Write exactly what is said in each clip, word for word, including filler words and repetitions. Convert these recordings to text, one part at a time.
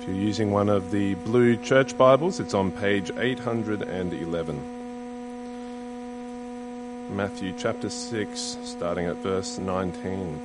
If you're using one of the blue church Bibles, it's on page eight hundred eleven. Matthew chapter six, starting at verse nineteen.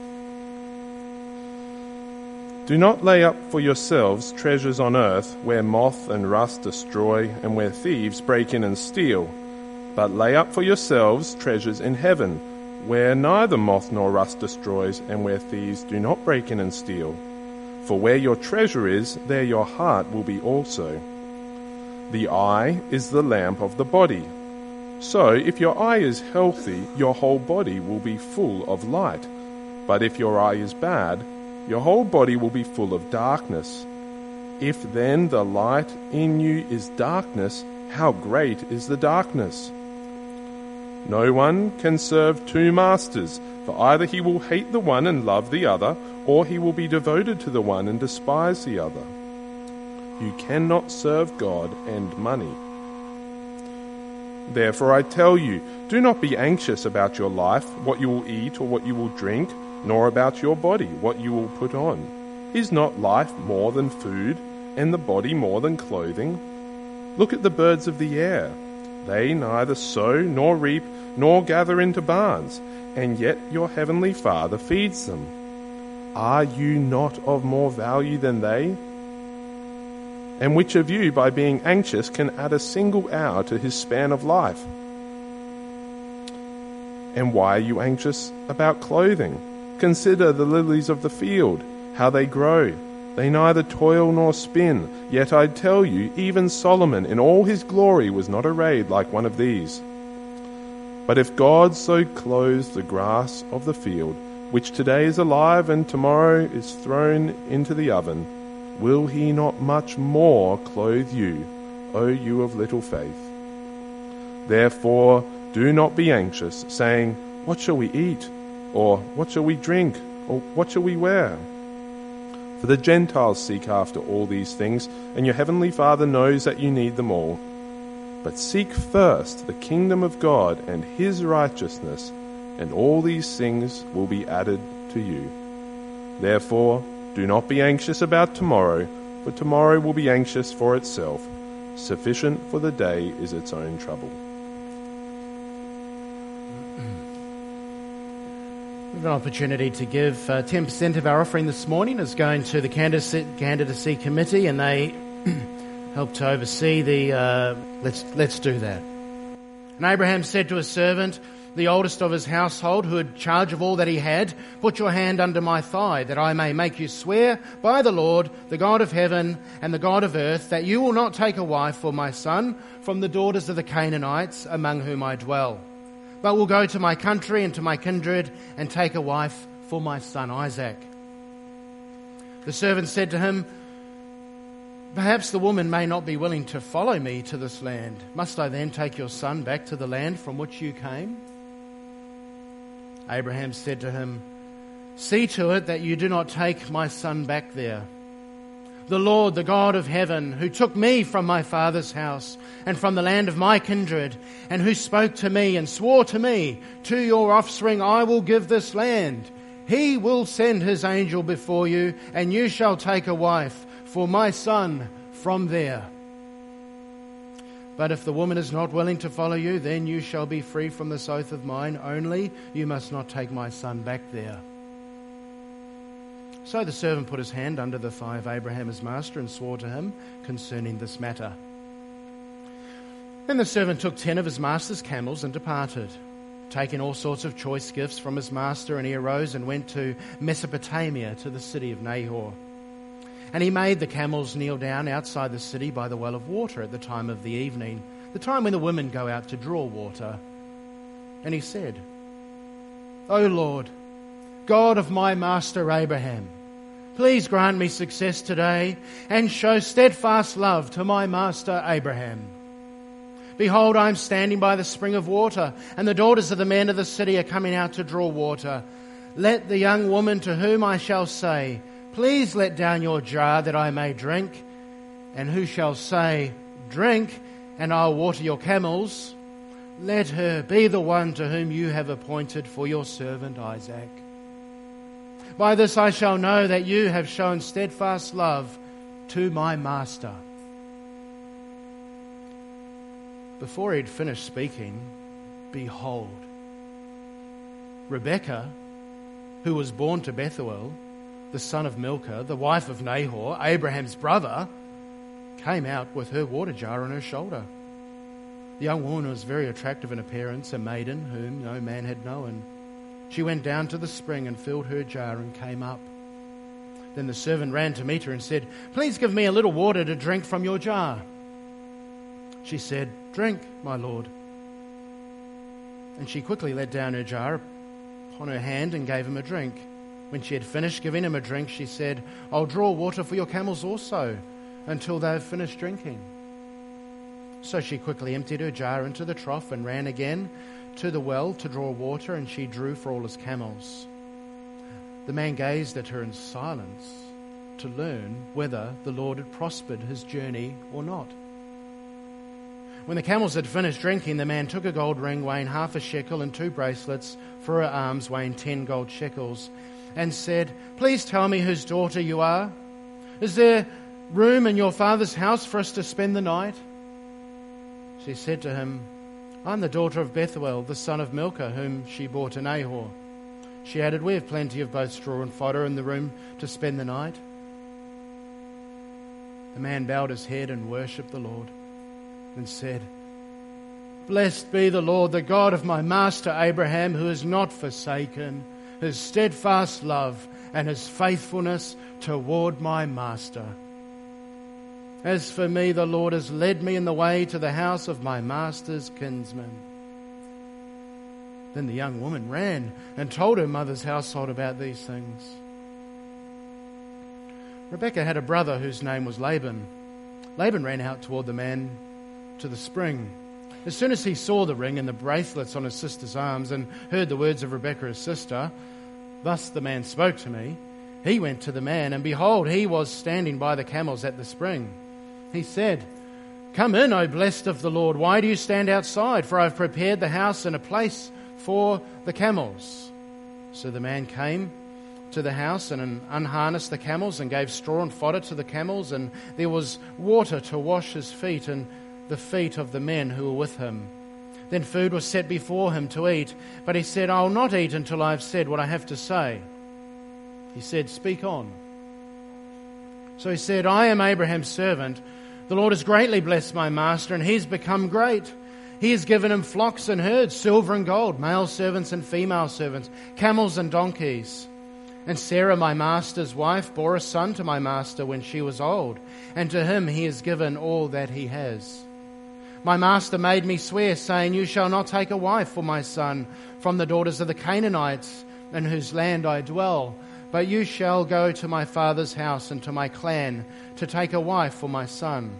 Do not lay up for yourselves treasures on earth, where moth and rust destroy, and where thieves break in and steal. But lay up for yourselves treasures in heaven, where neither moth nor rust destroys, and where thieves do not break in and steal. For where your treasure is, there your heart will be also. The eye is the lamp of the body. So if your eye is healthy, your whole body will be full of light. But if your eye is bad, your whole body will be full of darkness. If then the light in you is darkness, how great is the darkness? No one can serve two masters, for either he will hate the one and love the other, or he will be devoted to the one and despise the other. You cannot serve God and money. Therefore I tell you, do not be anxious about your life, what you will eat or what you will drink, nor about your body, what you will put on. Is not life more than food, and the body more than clothing? Look at the birds of the air. They neither sow nor reap nor gather into barns, and yet your heavenly Father feeds them. Are you not of more value than they? And which of you, by being anxious, can add a single hour to his span of life? And why are you anxious about clothing? Consider the lilies of the field, how they grow. They neither toil nor spin. Yet I tell you, even Solomon in all his glory was not arrayed like one of these. But if God so clothes the grass of the field, which today is alive and tomorrow is thrown into the oven, will he not much more clothe you, O you of little faith? Therefore do not be anxious, saying, what shall we eat? Or what shall we drink? Or what shall we wear? For the Gentiles seek after all these things, and your heavenly Father knows that you need them all. But seek first the kingdom of God and his righteousness, and all these things will be added to you. Therefore, do not be anxious about tomorrow, for tomorrow will be anxious for itself. Sufficient for the day is its own trouble. We have an opportunity to give uh, ten percent of our offering this morning is going to the candidacy, candidacy committee, and they help to oversee the, uh, let's, let's do that. And Abraham said to his servant, the oldest of his household, who had charge of all that he had, put your hand under my thigh, that I may make you swear by the Lord, the God of heaven and the God of earth, that you will not take a wife for my son from the daughters of the Canaanites among whom I dwell, but will go to my country and to my kindred and take a wife for my son Isaac. The servant said to him, perhaps the woman may not be willing to follow me to this land. Must I then take your son back to the land from which you came? Abraham said to him, see to it that you do not take my son back there. The Lord, the God of heaven, who took me from my father's house and from the land of my kindred, and who spoke to me and swore to me, to your offspring I will give this land. He will send his angel before you, and you shall take a wife for my son from there. But if the woman is not willing to follow you, then you shall be free from this oath of mine, only you must not take my son back there. So the servant put his hand under the thigh of Abraham his master and swore to him concerning this matter. Then the servant took ten of his master's camels and departed, taking all sorts of choice gifts from his master, and he arose and went to Mesopotamia, to the city of Nahor. And he made the camels kneel down outside the city by the well of water at the time of the evening, the time when the women go out to draw water. And he said, O Lord, God of my master Abraham, please grant me success today and show steadfast love to my master Abraham. Behold, I am standing by the spring of water, and the daughters of the men of the city are coming out to draw water. Let the young woman to whom I shall say, please let down your jar that I may drink, and who shall say, drink, and I'll water your camels, let her be the one to whom you have appointed for your servant Isaac. By this I shall know that you have shown steadfast love to my master." Before he'd finished speaking, behold, Rebekah, who was born to Bethuel, the son of Milcah, the wife of Nahor, Abraham's brother, came out with her water jar on her shoulder. The young woman was very attractive in appearance, a maiden whom no man had known. She went down to the spring and filled her jar and came up. Then the servant ran to meet her and said, "Please give me a little water to drink from your jar." She said, "Drink, my lord." And she quickly let down her jar upon her hand and gave him a drink. When she had finished giving him a drink, she said, "I'll draw water for your camels also, until they have finished drinking." So she quickly emptied her jar into the trough and ran again to the well to draw water, and she drew for all his camels. The man gazed at her in silence to learn whether the Lord had prospered his journey or not. When the camels had finished drinking, the man took a gold ring weighing half a shekel and two bracelets for her arms weighing ten gold shekels, and said, "Please tell me whose daughter you are. Is there room in your father's house for us to spend the night?" She said to him, "I'm the daughter of Bethuel, the son of Milcah, whom she bore to Nahor." She added, "We have plenty of both straw and fodder in the room to spend the night." The man bowed his head and worshipped the Lord and said, "Blessed be the Lord, the God of my master Abraham, who has not forsaken his steadfast love and his faithfulness toward my master. As for me, the Lord has led me in the way to the house of my master's kinsman." Then the young woman ran and told her mother's household about these things. Rebekah had a brother whose name was Laban. Laban ran out toward the man to the spring. As soon as he saw the ring and the bracelets on his sister's arms and heard the words of Rebekah his sister, "Thus the man spoke to me," he went to the man, and behold, he was standing by the camels at the spring. He said, "Come in, O blessed of the Lord. Why do you stand outside? For I have prepared the house and a place for the camels." So the man came to the house and unharnessed the camels and gave straw and fodder to the camels, and there was water to wash his feet and the feet of the men who were with him. Then food was set before him to eat, but he said, "I will not eat until I have said what I have to say." He said, "Speak on." So he said, "I am Abraham's servant. The Lord has greatly blessed my master, and he has become great. He has given him flocks and herds, silver and gold, male servants and female servants, camels and donkeys. And Sarah, my master's wife, bore a son to my master when she was old, and to him he has given all that he has. My master made me swear, saying, 'You shall not take a wife for my son from the daughters of the Canaanites, in whose land I dwell, but you shall go to my father's house and to my clan to take a wife for my son.'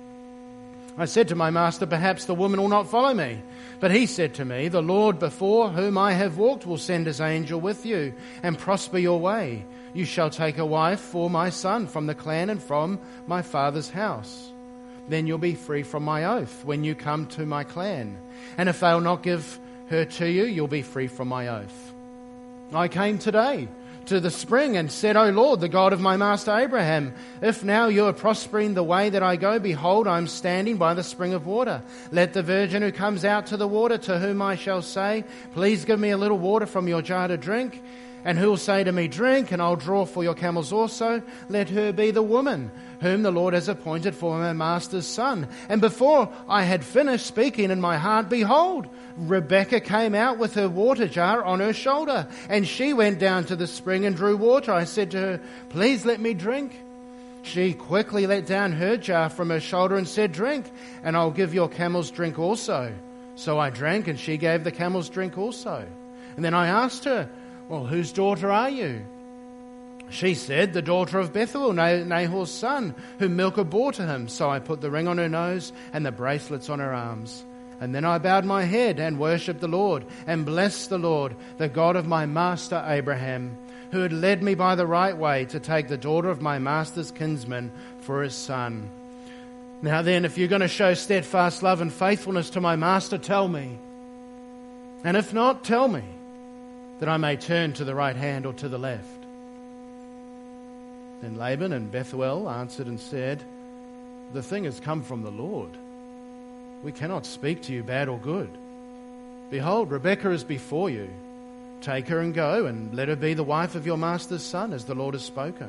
I said to my master, 'Perhaps the woman will not follow me.' But he said to me, 'The Lord before whom I have walked will send his angel with you and prosper your way. You shall take a wife for my son from the clan and from my father's house. Then you'll be free from my oath when you come to my clan. And if they will not give her to you, you'll be free from my oath. I came today to the spring and said, O Lord, the God of my master Abraham, if now you are prospering the way that I go, behold, I am standing by the spring of water. Let the virgin who comes out to the water, to whom I shall say, please give me a little water from your jar to drink, and who will say to me, drink, and I'll draw for your camels also, let her be the woman whom the Lord has appointed for my master's son. And before I had finished speaking in my heart, behold, Rebekah came out with her water jar on her shoulder, and she went down to the spring and drew water. I said to her, please let me drink. She quickly let down her jar from her shoulder and said, drink, and I'll give your camels drink also. So I drank, and she gave the camels drink also. And then I asked her, well, whose daughter are you? She said, the daughter of Bethuel, Nahor's son, whom Milcah bore to him. So I put the ring on her nose and the bracelets on her arms. And then I bowed my head and worshipped the Lord and blessed the Lord, the God of my master Abraham, who had led me by the right way to take the daughter of my master's kinsman for his son. Now then, if you're going to show steadfast love and faithfulness to my master, tell me. And if not, tell me, that I may turn to the right hand or to the left. Then Laban and Bethuel answered and said, "The thing has come from the Lord. We cannot speak to you bad or good. Behold, Rebekah is before you. Take her and go, and let her be the wife of your master's son, as the Lord has spoken."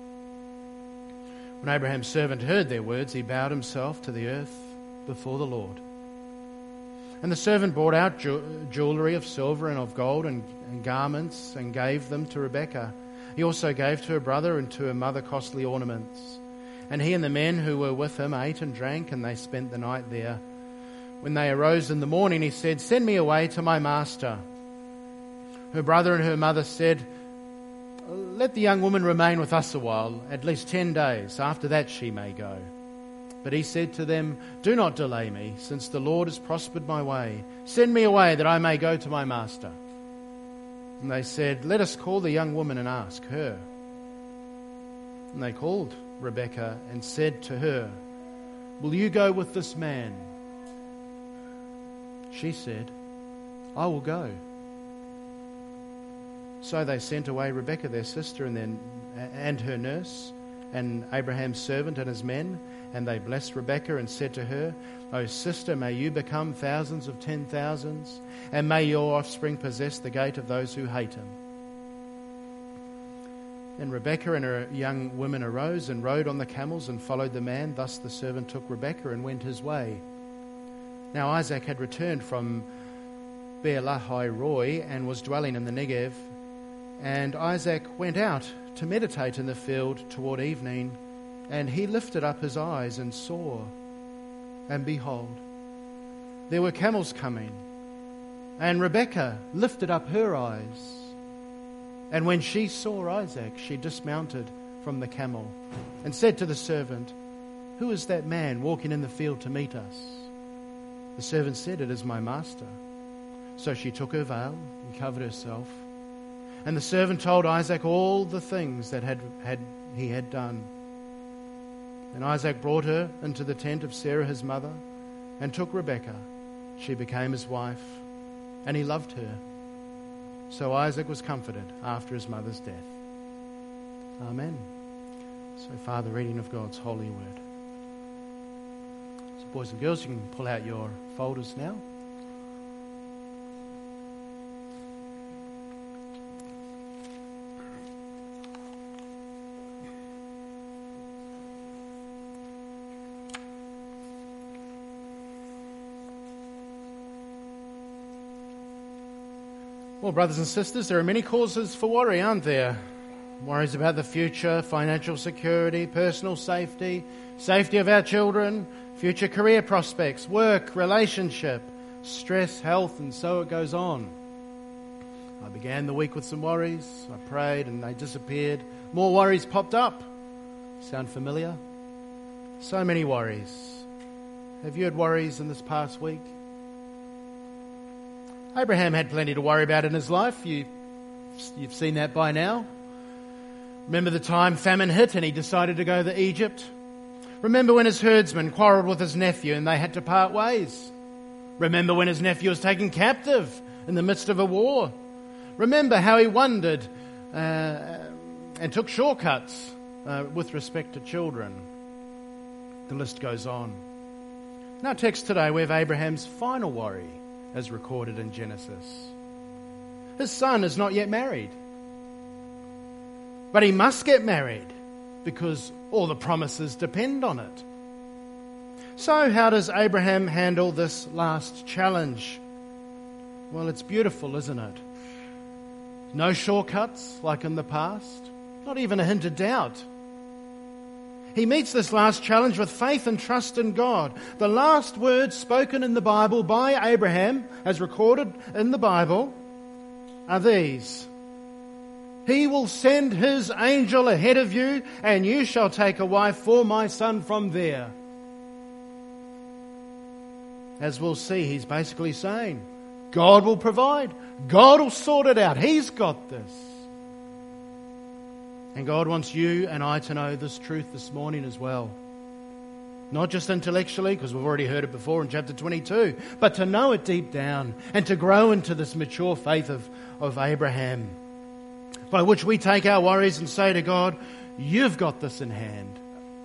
When Abraham's servant heard their words, he bowed himself to the earth before the Lord. And the servant brought out jewellery of silver and of gold and, and garments and gave them to Rebekah. He also gave to her brother and to her mother costly ornaments. And he and the men who were with him ate and drank, and they spent the night there. When they arose in the morning, he said, "Send me away to my master." Her brother and her mother said, "Let the young woman remain with us a while, at least ten days. After that she may go." But he said to them, "Do not delay me, since the Lord has prospered my way. Send me away that I may go to my master." And they said, "Let us call the young woman and ask her." And they called Rebekah and said to her, "Will you go with this man?" She said, "I will go." So they sent away Rebekah their sister and, then, and her nurse and Abraham's servant and his men, and they blessed Rebekah and said to her, "O sister, may you become thousands of ten thousands, and may your offspring possess the gate of those who hate him." Then Rebekah and her young women arose and rode on the camels and followed the man. Thus the servant took Rebekah and went his way. Now Isaac had returned from Beer-lahai-roi and was dwelling in the Negev. And Isaac went out to meditate in the field toward evening, and he lifted up his eyes and saw, and behold, there were camels coming. And Rebekah lifted up her eyes, and when she saw Isaac, she dismounted from the camel and said to the servant, "Who is that man walking in the field to meet us?" The servant said, "It is my master." So she took her veil and covered herself. And the servant told Isaac all the things that had, had he had done. And Isaac brought her into the tent of Sarah his mother and took Rebekah. She became his wife, and he loved her. So Isaac was comforted after his mother's death. Amen. So far, the reading of God's holy word. So boys and girls, you can pull out your folders now. Well, brothers and sisters, there are many causes for worry, aren't there? Worries about the future, financial security, personal safety, safety of our children, future career prospects, work, relationship, stress, health, and so it goes on. I began the week with some worries. I prayed and they disappeared. More worries popped up. Sound familiar? So many worries. Have you had worries in this past week? Abraham had plenty to worry about in his life. You, you've seen that by now. Remember the time famine hit and he decided to go to Egypt? Remember when his herdsman quarrelled with his nephew and they had to part ways? Remember when his nephew was taken captive in the midst of a war? Remember how he wandered uh, and took shortcuts uh, with respect to children? The list goes on. In our text today we have Abraham's final worry, as recorded in Genesis. His son is not yet married. But he must get married because all the promises depend on it. So how does Abraham handle this last challenge? Well, it's beautiful, isn't it? No shortcuts like in the past. Not even a hint of doubt. He meets this last challenge with faith and trust in God. The last words spoken in the Bible by Abraham, as recorded in the Bible, are these: "He will send his angel ahead of you, and you shall take a wife for my son from there." As we'll see, he's basically saying, God will provide. God will sort it out. He's got this. And God wants you and I to know this truth this morning as well. Not just intellectually, because we've already heard it before in chapter twenty-two, but to know it deep down and to grow into this mature faith of, of Abraham, by which we take our worries and say to God, You've got this in hand.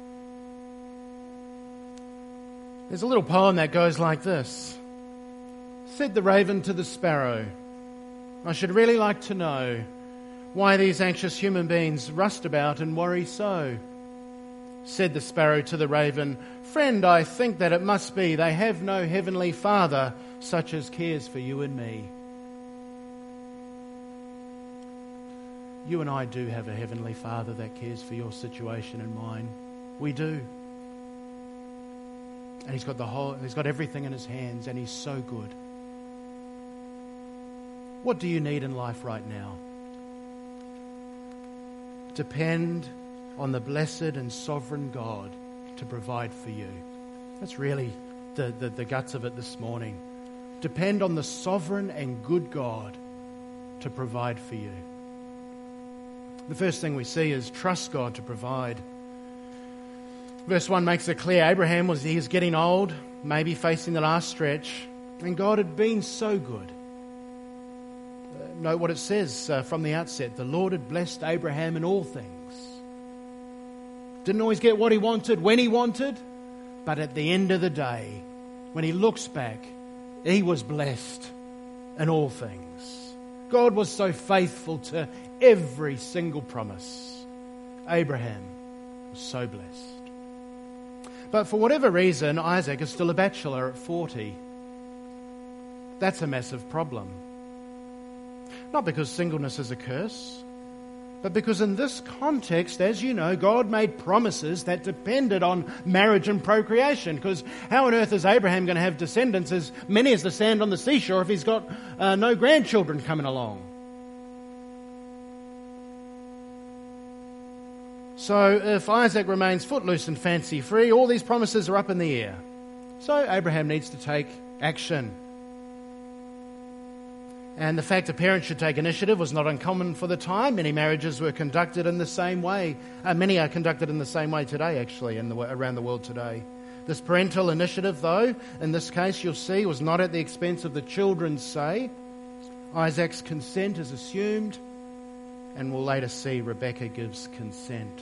There's a little poem that goes like this. Said the raven to the sparrow, I should really like to know why these anxious human beings rust about and worry so. Said the sparrow to the raven, friend, I think that it must be they have no heavenly Father such as cares for you and me. You and I do have a heavenly Father that cares for your situation and mine. We do. And he's got the whole, he's got everything in his hands, and he's so good. What do you need in life right now? Depend on the blessed and sovereign God to provide for you. That's really the, the, the guts of it this morning. Depend on the sovereign and good God to provide for you. The first thing we see is trust God to provide. Verse one makes it clear Abraham was he was getting old, maybe facing the last stretch, and God had been so good. Uh, note what it says uh, from the outset. The Lord had blessed Abraham in all things. Didn't always get what he wanted when he wanted, but at the end of the day, when he looks back, he was blessed in all things. God was so faithful to every single promise. Abraham was so blessed. But for whatever reason, Isaac is still a bachelor at forty. That's a massive problem. Not because singleness is a curse, but because in this context, as you know, God made promises that depended on marriage and procreation. Because how on earth is Abraham going to have descendants as many as the sand on the seashore if he's got uh, no grandchildren coming along? So if Isaac remains footloose and fancy-free, all these promises are up in the air. So Abraham needs to take action. And the fact a parent should take initiative was not uncommon for the time. Many marriages were conducted in the same way. Uh, many are conducted in the same way today, actually, in the, around the world today. This parental initiative, though, in this case, you'll see, was not at the expense of the children's say. Isaac's consent is assumed, and we'll later see Rebekah gives consent.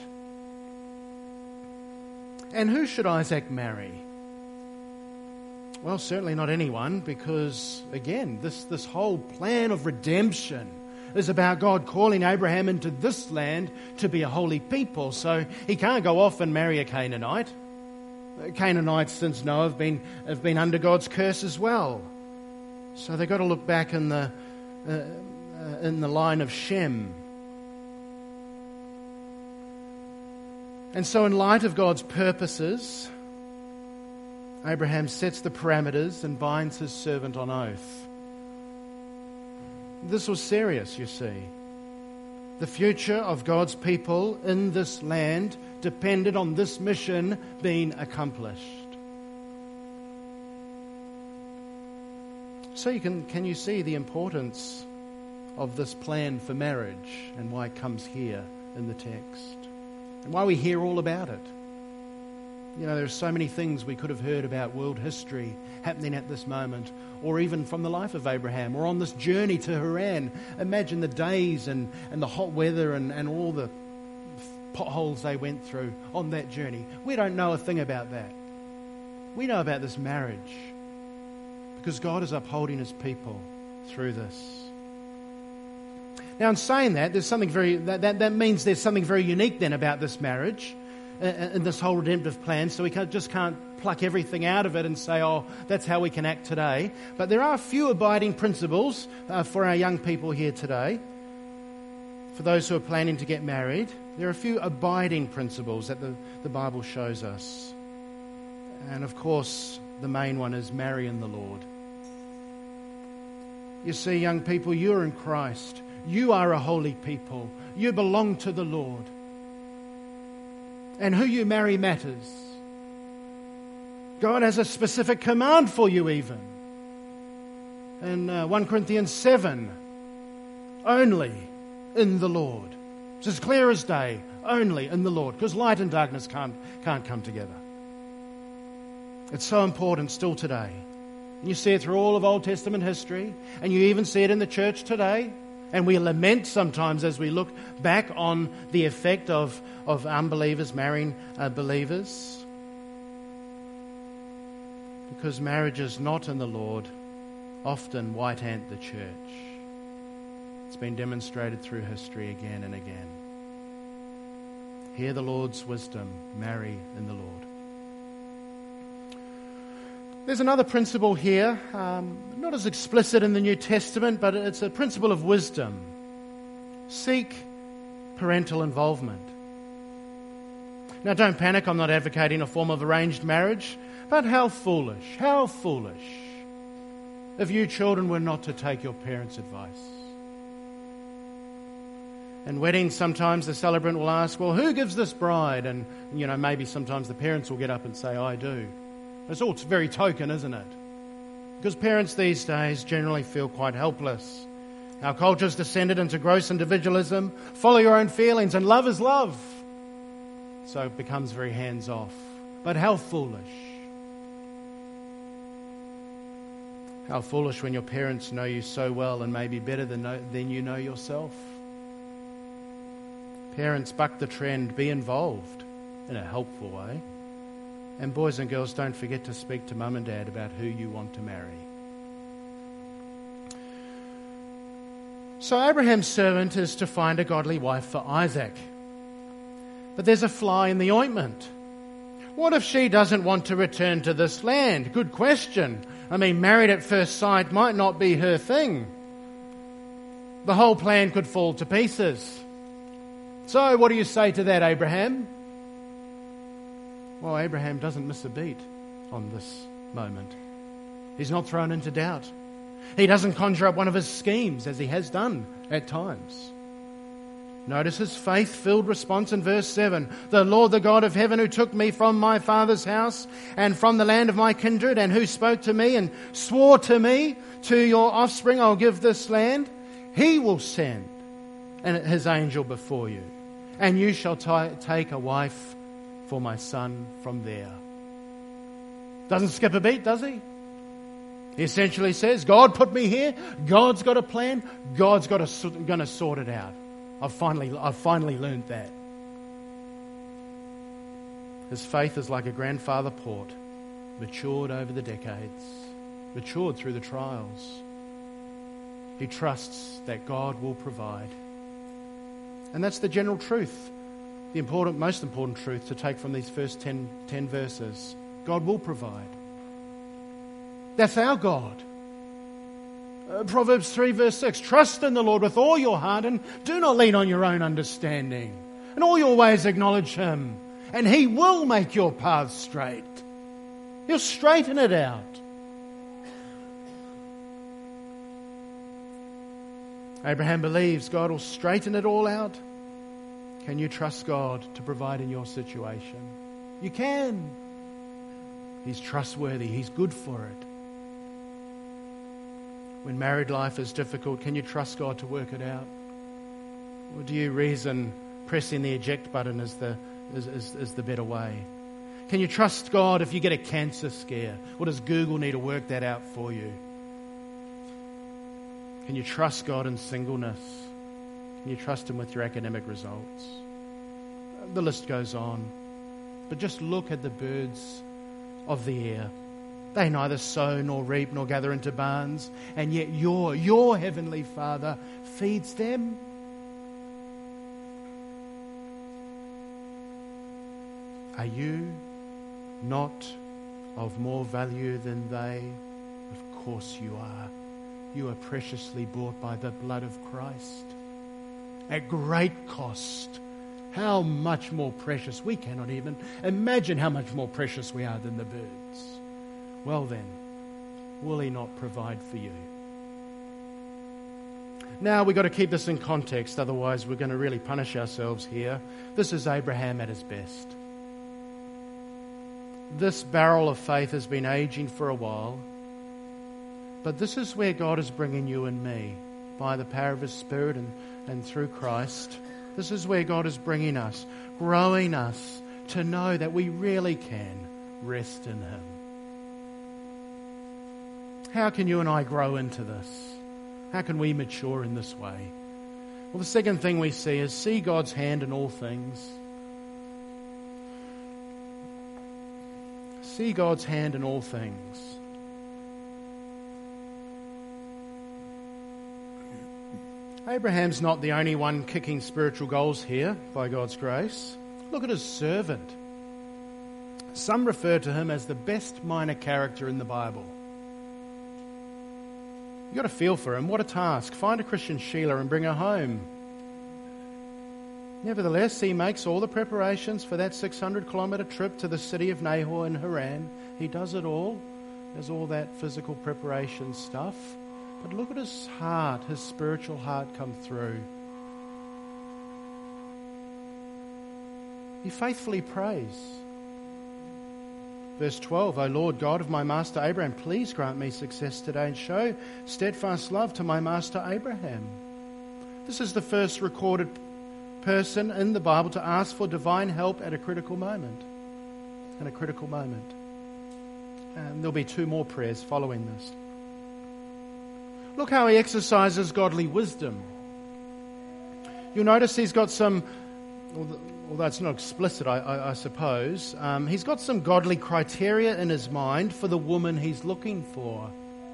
And who should Isaac marry? Well, certainly not anyone, because, again, this, this whole plan of redemption is about God calling Abraham into this land to be a holy people. So he can't go off and marry a Canaanite. Canaanites since Noah have been, have been under God's curse as well. So they've got to look back in the, uh, uh, in the line of Shem. And so in light of God's purposes, Abraham sets the parameters and binds his servant on oath. This was serious, you see. The future of God's people in this land depended on this mission being accomplished. So you can, can you see the importance of this plan for marriage and why it comes here in the text? And why we hear all about it. You know, there are so many things we could have heard about world history happening at this moment, or even from the life of Abraham, or on this journey to Haran. Imagine the days and, and the hot weather and, and all the potholes they went through on that journey. We don't know a thing about that. We know about this marriage because God is upholding his people through this. Now, in saying that, there's something very that, that, that means there's something very unique then about this marriage and this whole redemptive plan. So we can't, just can't pluck everything out of it and say, oh, that's how we can act today. But there are a few abiding principles uh, for our young people here today. For those who are planning to get married, there are a few abiding principles that the, the Bible shows us. And of course, the main one is marry in the Lord. You see, young people, you're in Christ. You are a holy people. You belong to the Lord. And who you marry matters. God has a specific command for you even. In uh, First Corinthians seven, only in the Lord. It's as clear as day, only in the Lord, because light and darkness can't, can't come together. It's so important still today. And you see it through all of Old Testament history, and you even see it in the church today. And we lament sometimes as we look back on the effect of, of unbelievers marrying uh, believers. Because marriages not in the Lord often white-ant the church. It's been demonstrated through history again and again. Hear the Lord's wisdom, marry in the Lord. There's another principle here, um, not as explicit in the New Testament, but it's a principle of wisdom. Seek parental involvement. Now, don't panic, I'm not advocating a form of arranged marriage, but how foolish, how foolish if you children were not to take your parents' advice. In weddings, sometimes the celebrant will ask, well, who gives this bride? And, you know, maybe sometimes the parents will get up and say, I do. It's all very token, isn't it? Because parents these days generally feel quite helpless. Our culture's descended into gross individualism. Follow your own feelings, and love is love. So it becomes very hands-off. But how foolish. How foolish when your parents know you so well and maybe better than, know, than you know yourself. Parents, buck the trend. Be involved in a helpful way. And boys and girls, don't forget to speak to mum and dad about who you want to marry. So Abraham's servant is to find a godly wife for Isaac. But there's a fly in the ointment. What if she doesn't want to return to this land? Good question. I mean, married at first sight might not be her thing. The whole plan could fall to pieces. So what do you say to that, Abraham? Well, Abraham doesn't miss a beat on this moment. He's not thrown into doubt. He doesn't conjure up one of his schemes, as he has done at times. Notice his faith-filled response in verse seven. The Lord, the God of heaven, who took me from my father's house and from the land of my kindred, and who spoke to me and swore to me, to your offspring I'll give this land, he will send his angel before you, and you shall t- take a wife for my son from there. Doesn't skip a beat, does he? He essentially says, God put me here. God's got a plan. God's got to, going to sort it out. I've finally, I've finally learned that. His faith is like a grandfather port, matured over the decades, matured through the trials. He trusts that God will provide. And that's the general truth. The important, most important truth to take from these first ten, ten verses. God will provide. That's our God. Uh, Proverbs three verse six. Trust in the Lord with all your heart and do not lean on your own understanding. In all your ways acknowledge Him, and He will make your paths straight. He'll straighten it out. Abraham believes God will straighten it all out. Can you trust God to provide in your situation? You can. He's trustworthy. He's good for it. When married life is difficult, can you trust God to work it out? Or do you reason pressing the eject button is the, is, is, is the better way? Can you trust God if you get a cancer scare? Or does Google need to work that out for you? Can you trust God in singleness? Can you trust Him with your academic results? The list goes on. But just look at the birds of the air. They neither sow nor reap nor gather into barns, and yet your, your heavenly Father feeds them. Are you not of more value than they? Of course you are. You are preciously bought by the blood of Christ. At great cost. How much more precious. We cannot even imagine how much more precious we are than the birds. Well then, will He not provide for you? Now we've got to keep this in context, otherwise we're going to really punish ourselves here. This is Abraham at his best. This barrel of faith has been aging for a while, but this is where God is bringing you and me by the power of His Spirit and, and through Christ. This is where God is bringing us, growing us to know that we really can rest in Him. How can you and I grow into this? How can we mature in this way? Well, the second thing we see is see God's hand in all things. See God's hand in all things. Abraham's not the only one kicking spiritual goals here by God's grace. Look at his servant. Some refer to him as the best minor character in the Bible. You've got a feel for him. What a task. Find a Christian Sheila and bring her home. Nevertheless, he makes all the preparations for that six hundred kilometre trip to the city of Nahor in Haran. He does it all. There's all that physical preparation stuff. But look at his heart, his spiritual heart come through. He faithfully prays. Verse twelve, O Lord God of my master Abraham, please grant me success today and show steadfast love to my master Abraham. This is the first recorded person in the Bible to ask for divine help at a critical moment. In a critical moment. And there'll be two more prayers following this. Look how he exercises godly wisdom. You'll notice he's got some, although it's not explicit, I, I, I suppose, um, he's got some godly criteria in his mind for the woman he's looking for.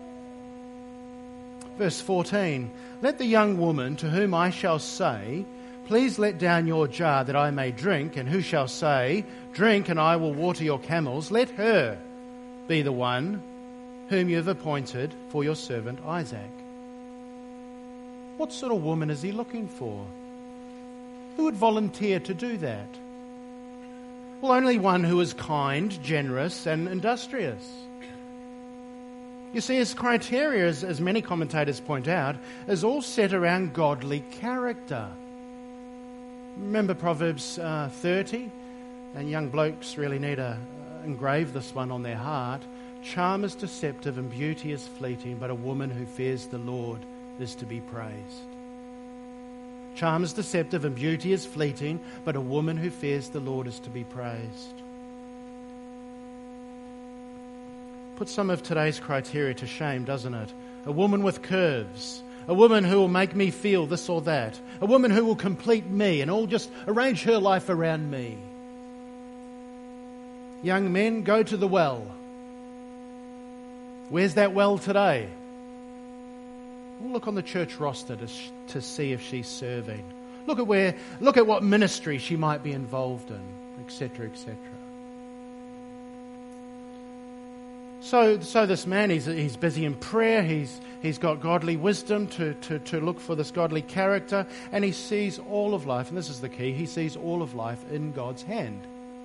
Verse fourteen, let the young woman to whom I shall say, please let down your jar that I may drink, and who shall say, drink and I will water your camels, let her be the one whom you have appointed for your servant Isaac. What sort of woman is he looking for? Who would volunteer to do that? Well, only one who is kind, generous, and industrious. You see, his criteria, as, as many commentators point out, is all set around godly character. Remember Proverbs uh, thirty? And young blokes really need to uh, engrave this one on their heart. Charm is deceptive and beauty is fleeting, but a woman who fears the Lord is to be praised. Charm is deceptive and beauty is fleeting, but a woman who fears the Lord is to be praised. Put some of today's criteria to shame, doesn't it? A woman with curves. A woman who will make me feel this or that. A woman who will complete me and all just arrange her life around me. Young men, go to the well. Where's that well today? We'll look on the church roster to, sh- to see if she's serving. Look at where, look at what ministry she might be involved in, et cetera, et cetera. So, so this man, he's, he's busy in prayer. He's, he's got godly wisdom to, to, to look for this godly character, and he sees all of life, and this is the key, he sees all of life in God's hand.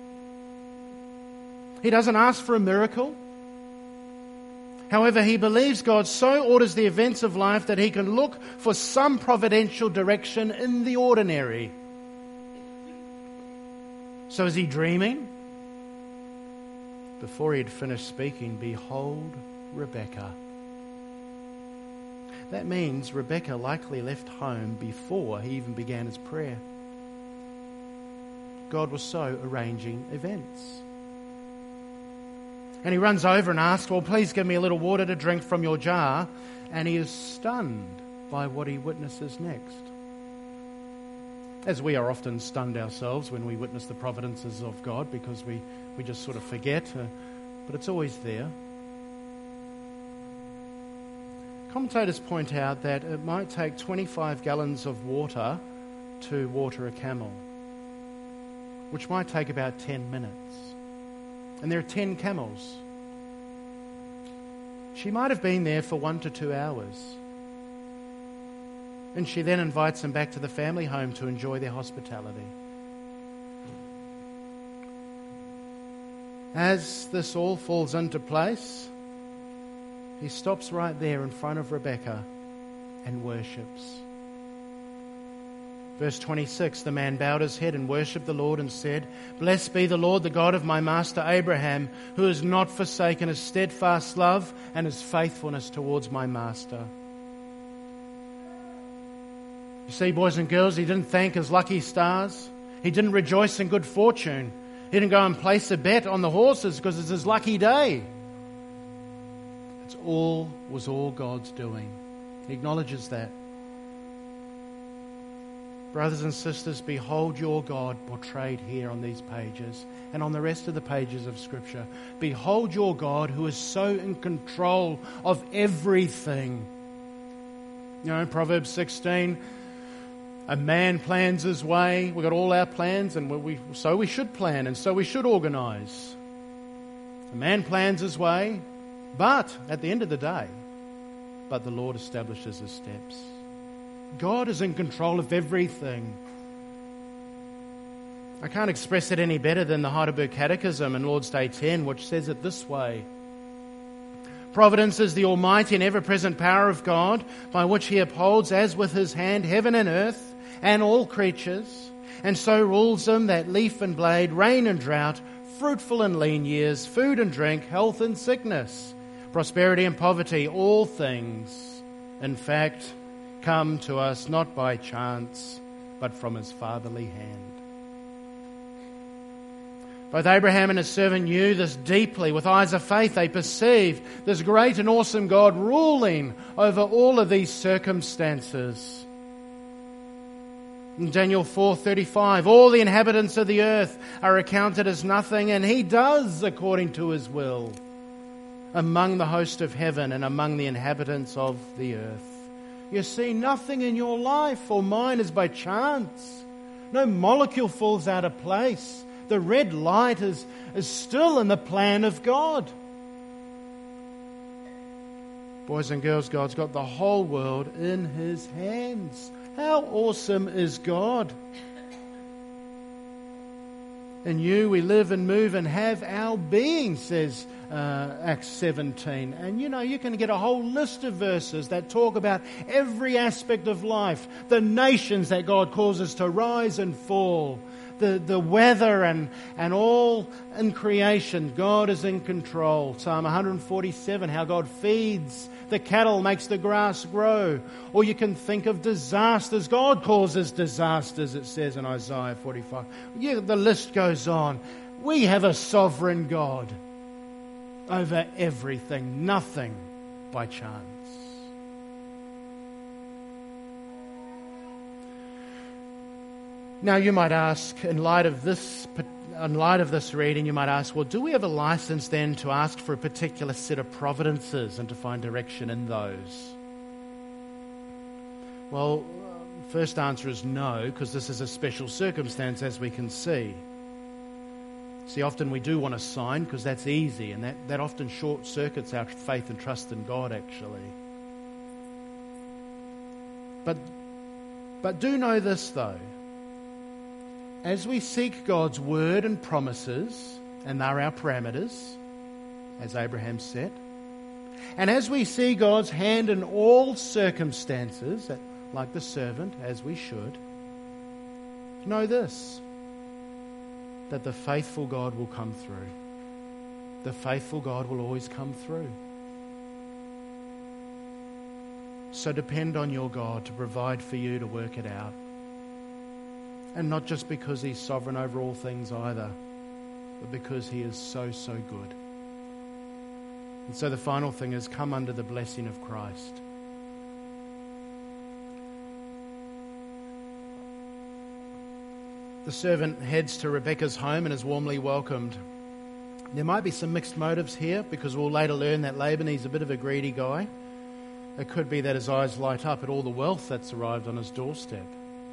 He doesn't ask for a miracle. However, he believes God so orders the events of life that he can look for some providential direction in the ordinary. So is he dreaming? Before he had finished speaking, behold, Rebekah. That means Rebekah likely left home before he even began his prayer. God was so arranging events. And he runs over and asks, well, please give me a little water to drink from your jar. And he is stunned by what he witnesses next. As we are often stunned ourselves when we witness the providences of God, because we, we just sort of forget, uh, but it's always there. Commentators point out that it might take twenty-five gallons of water to water a camel, which might take about ten minutes. And there are ten camels. She might have been there for one to two hours. And she then invites them back to the family home to enjoy their hospitality. As this all falls into place, he stops right there in front of Rebekah and worships. Verse twenty-six, the man bowed his head and worshipped the Lord and said, Blessed be the Lord, the God of my master Abraham, who has not forsaken his steadfast love and his faithfulness towards my master. You see, boys and girls, he didn't thank his lucky stars. He didn't rejoice in good fortune. He didn't go and place a bet on the horses because it's his lucky day. It's all, was all God's doing. He acknowledges that. Brothers and sisters, behold your God portrayed here on these pages and on the rest of the pages of Scripture. Behold your God who is so in control of everything. You know, in Proverbs sixteen, a man plans his way. We've got all our plans, and we, so we should plan, and so we should organise. A man plans his way, but at the end of the day, but the Lord establishes his steps. God is in control of everything. I can't express it any better than the Heidelberg Catechism in Lord's Day ten, which says it this way. Providence is the almighty and ever-present power of God, by which he upholds as with his hand heaven and earth and all creatures, and so rules them that leaf and blade, rain and drought, fruitful and lean years, food and drink, health and sickness, prosperity and poverty, all things, in fact, come to us not by chance, but from his fatherly hand. Both Abraham and his servant knew this deeply. With eyes of faith, they perceived this great and awesome God ruling over all of these circumstances. In Daniel four thirty-five, all the inhabitants of the earth are accounted as nothing, and he does according to his will among the host of heaven and among the inhabitants of the earth. You see, nothing in your life or mine is by chance. No molecule falls out of place. The red light is, is still in the plan of God. Boys and girls, God's got the whole world in his hands. How awesome is God? In you we live and move and have our being, says uh, Acts seventeen. And you know, you can get a whole list of verses that talk about every aspect of life. The nations that God causes to rise and fall. The, the weather and, and all in creation. God is in control. Psalm one forty-seven, how God feeds the cattle, makes the grass grow. Or you can think of disasters. God causes disasters, it says in Isaiah forty-five. Yeah, the list goes on. We have a sovereign God over everything, nothing by chance. Now you might ask, in light of this, in light of this reading, you might ask, well, do we have a license then to ask for a particular set of providences and to find direction in those? Well, first answer is no, because this is a special circumstance, as we can see. See, often we do want a sign because that's easy, and that, that often short circuits our faith and trust in God, actually. But, but do know this, though. As we seek God's word and promises, and they're our parameters, as Abraham said, and as we see God's hand in all circumstances, like the servant, as we should, know this, that the faithful God will come through. The faithful God will always come through. So depend on your God to provide for you to work it out. And not just because he's sovereign over all things either, but because he is so, so good. And so the final thing is, come under the blessing of Christ. The servant heads to Rebekah's home and is warmly welcomed. There might be some mixed motives here, because we'll later learn that Laban, he's a bit of a greedy guy. It could be that his eyes light up at all the wealth that's arrived on his doorstep.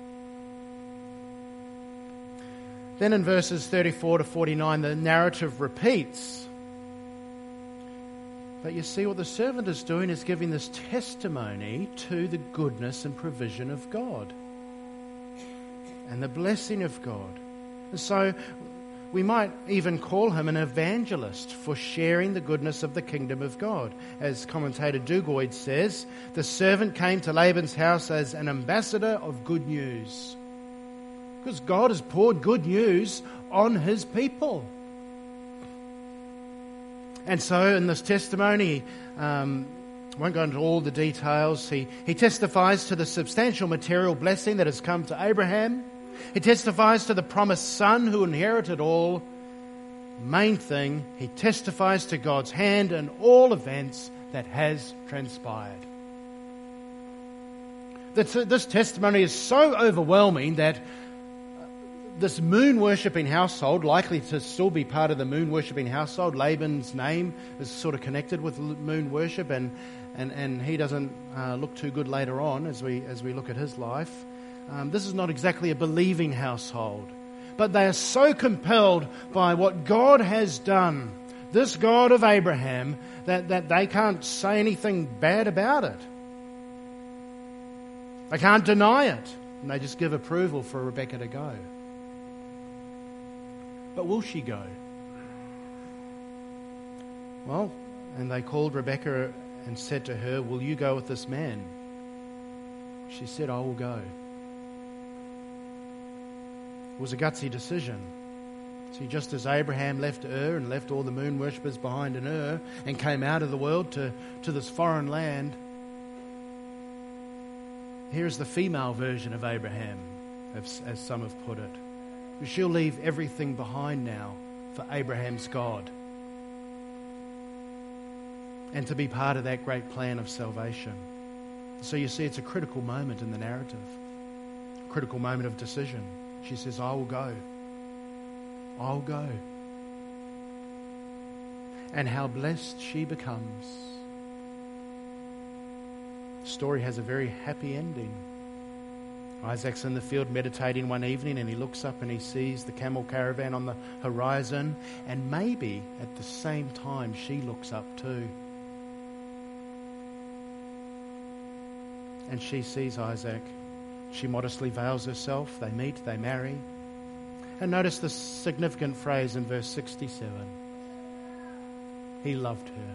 Then in verses thirty-four to forty-nine, the narrative repeats. But you see, what the servant is doing is giving this testimony to the goodness and provision of God and the blessing of God. And so we might even call him an evangelist for sharing the goodness of the kingdom of God. As commentator Dugoid says, the servant came to Laban's house as an ambassador of good news. Because God has poured good news on his people. And so in this testimony, um, I won't go into all the details, he, he testifies to the substantial material blessing that has come to Abraham. He testifies to the promised son who inherited all. Main thing, he testifies to God's hand in all events that has transpired. that this testimony is so overwhelming that this moon-worshipping household, likely to still be part of the moon-worshipping household, Laban's name is sort of connected with moon worship, and and, and he doesn't uh, look too good later on as we as we look at his life. Um, this is not exactly a believing household, but they are so compelled by what God has done, this God of Abraham, that, that they can't say anything bad about it. They can't deny it, and they just give approval for Rebekah to go. But will she go? Well, and they called Rebekah and said to her, "Will you go with this man?" She said, "I will go." It was a gutsy decision. See, just as Abraham left Ur and left all the moon worshippers behind in Ur and came out of the world to, to this foreign land, here's the female version of Abraham, as, as some have put it. She'll leave everything behind now for Abraham's God and to be part of that great plan of salvation. So you see, it's a critical moment in the narrative, a critical moment of decision. She says, "I will go. I'll go." And how blessed she becomes. The story has a very happy ending. Isaac's in the field meditating one evening, and he looks up and he sees the camel caravan on the horizon, and maybe at the same time she looks up too. And she sees Isaac. She modestly veils herself. They meet, they marry. And notice the significant phrase in verse sixty-seven. He loved her.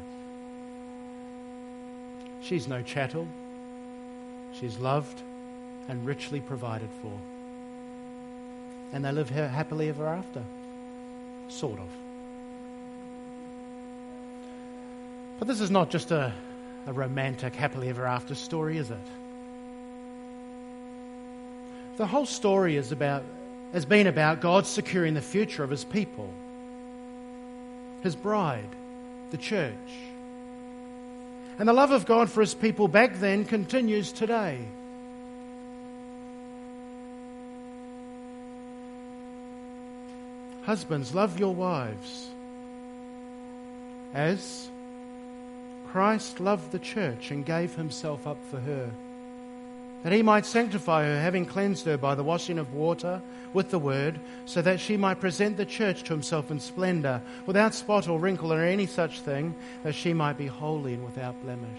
She's no chattel. She's loved and richly provided for. And they live here happily ever after. Sort of. But this is not just a, a romantic happily ever after story, is it? The whole story is about, has been about God securing the future of his people, his bride, the church. And the love of God for his people back then continues today. Husbands, love your wives as Christ loved the church and gave himself up for her, that he might sanctify her, having cleansed her by the washing of water with the word, so that she might present the church to himself in splendour, without spot or wrinkle or any such thing, that she might be holy and without blemish.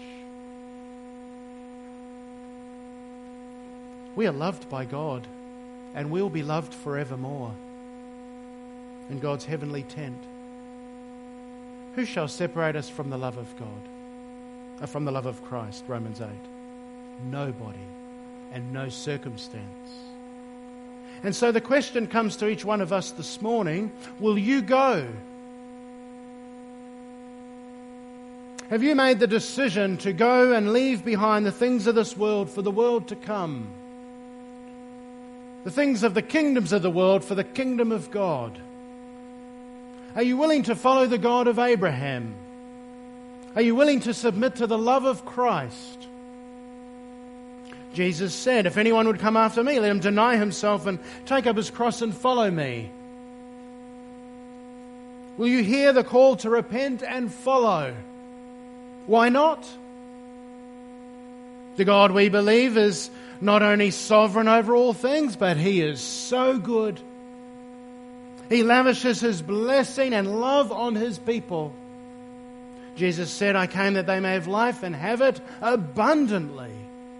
We are loved by God, and will be loved forevermore in God's heavenly tent. Who shall separate us from the love of God, uh, from the love of Christ? Romans eight. Nobody and no circumstance. And so the question comes to each one of us this morning, will you go? Have you made the decision to go and leave behind the things of this world for the world to come? The things of the kingdoms of the world for the kingdom of God? Are you willing to follow the God of Abraham? Are you willing to submit to the love of Christ? Jesus said, if anyone would come after me, let him deny himself and take up his cross and follow me. Will you hear the call to repent and follow? Why not? The God we believe is not only sovereign over all things, but he is so good. He lavishes his blessing and love on his people. Jesus said, I came that they may have life and have it abundantly.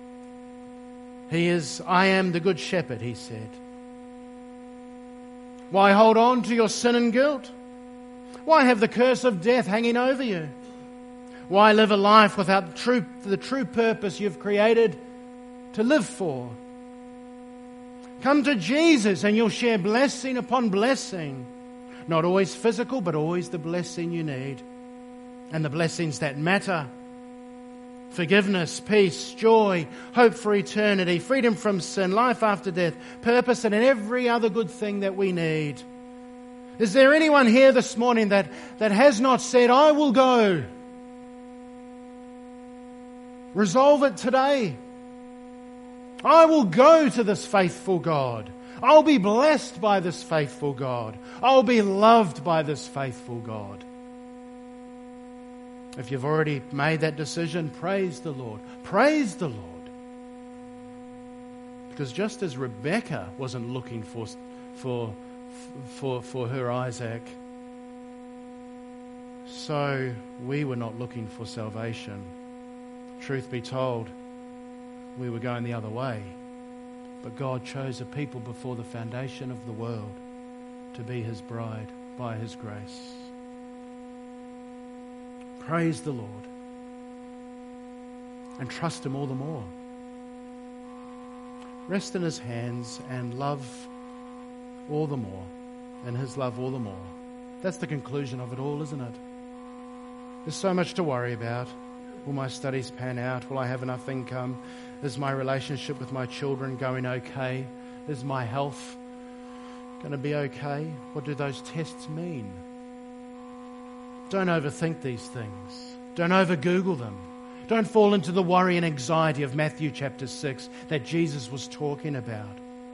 He is, I am the good shepherd, he said. Why hold on to your sin and guilt? Why have the curse of death hanging over you? Why live a life without the true, the true purpose you've created to live for? Come to Jesus and you'll share blessing upon blessing. Not always physical, but always the blessing you need. And the blessings that matter. Forgiveness, peace, joy, hope for eternity, freedom from sin, life after death, purpose, and every other good thing that we need. Is there anyone here this morning that, that has not said, I will go? Resolve it today. I will go to this faithful God. I'll be blessed by this faithful God. I'll be loved by this faithful God. If you've already made that decision, praise the Lord. Praise the Lord. Because just as Rebekah wasn't looking for, for, for, for her Isaac, so we were not looking for salvation. Truth be told, we were going the other way. But God chose a people before the foundation of the world to be His bride by His grace. Praise the Lord. And trust Him all the more. Rest in His hands and love all the more. And His love all the more. That's the conclusion of it all, isn't it? There's so much to worry about. Will my studies pan out? Will I have enough income? Is my relationship with my children going okay? Is my health going to be okay? What do those tests mean? Don't overthink these things. Don't over-Google them. Don't fall into the worry and anxiety of Matthew chapter six that Jesus was talking about.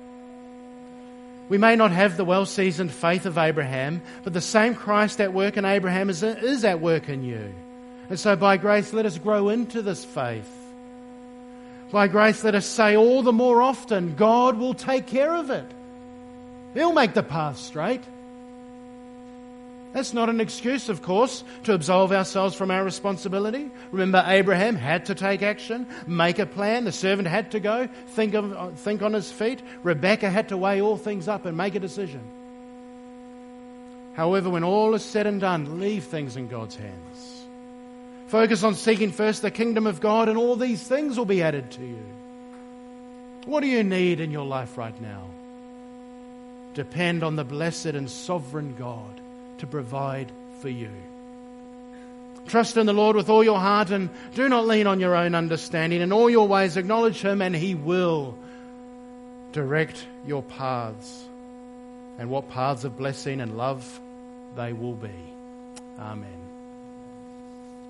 We may not have the well-seasoned faith of Abraham, but the same Christ at work in Abraham is, is at work in you. And so by grace, let us grow into this faith. By grace, let us say all the more often, God will take care of it. He'll make the path straight. That's not an excuse, of course, to absolve ourselves from our responsibility. Remember, Abraham had to take action, make a plan. The servant had to go, think of, think on his feet. Rebekah had to weigh all things up and make a decision. However, when all is said and done, leave things in God's hands. Focus on seeking first the kingdom of God, and all these things will be added to you. What do you need in your life right now? Depend on the blessed and sovereign God to provide for you. Trust in the Lord with all your heart and do not lean on your own understanding. In all your ways acknowledge Him and He will direct your paths. And what paths of blessing and love they will be. Amen.